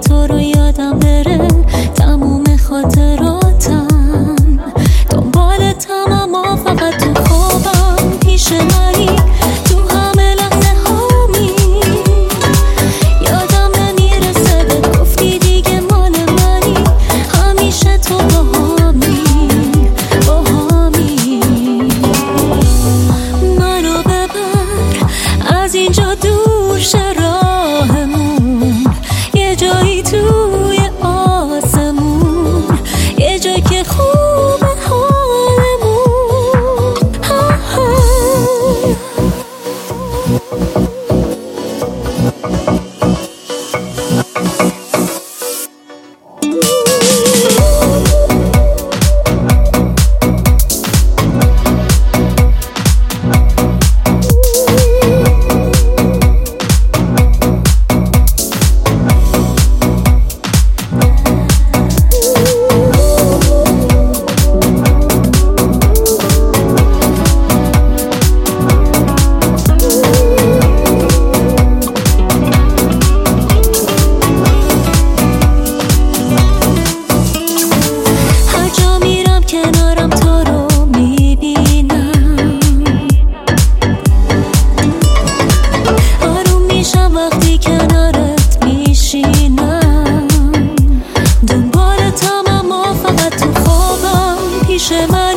تو رو یادم بره تموم خاطراتم، دنبالتم اما فقط تو خوابم پیش منی، تو همه لحظه هامی یادم نمیرسه به گفتی دیگه مال منی، همیشه تو باهامی منو ببر از اینجا دور شه راهمون، یه جایی توی آسمون، یه جایی که خوبه حالمون. کنارم تو رو میبینم، آروم میشم وقتی کنارت میشینم، دنبالتم اما فقط تو خوابم پیش من.